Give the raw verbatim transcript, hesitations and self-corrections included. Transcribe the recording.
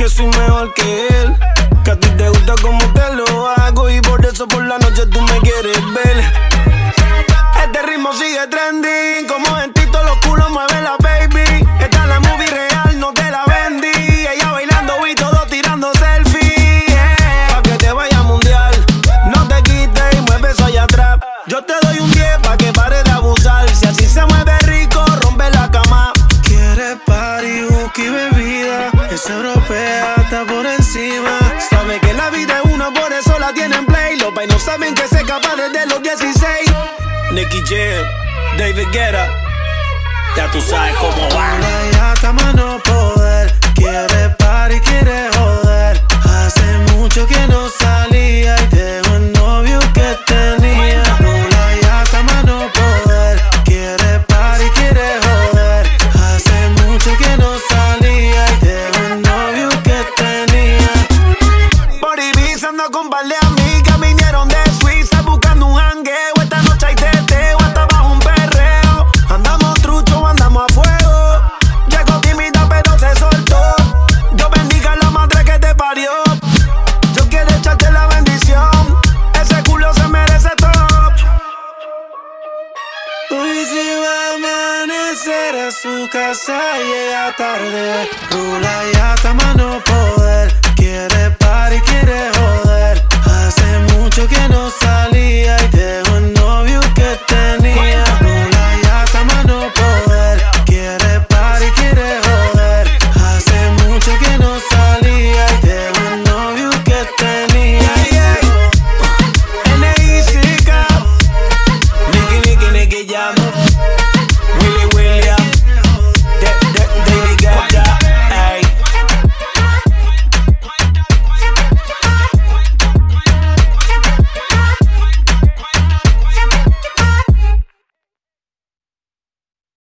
que soy mejor que él, que a ti te gusta como te lo hago y por eso por la noche tú me quieres ver. Este ritmo sigue trending, como en Tito los culos mueve la baby. Esta es la movie real, no te la vendí. Ella bailando y todo tirando selfie, yeah. Pa' que te vaya mundial, no te quites y mueve eso allá atrás. Yo te doy un diez pa' que pare de abusar. Si así se mueve rico, rompe la cama. Quiere party, whisky, bebida. Es europea, está por encima. Sabe que la vida es una, por eso la tienen play. Los pais no saben que se escapa desde los dieciséis. Nicky Jam, David Guetta, ya tú sabes cómo va. Ya está más no poder, quiere party, quiere joder. Hace mucho que no salía y dejó el novio que tenía. Lola ya está más no poder, quiere party, quiere joder. Hace mucho que no salía y dejó el novio que tenía. Por Ibiza ando con par de amigas, vinieron de Suiza buscando un jangueo. Esta noche hay teteo, hasta bajo un perreo. Andamos trucho, andamos a fuego. Llegó tímida pero se soltó. Dios bendiga a la madre que te parió. Yo quiero echarte la bendición, ese culo se merece todo. Hoy si va a amanecer a su casa llega tarde. Rula ya está más no poder.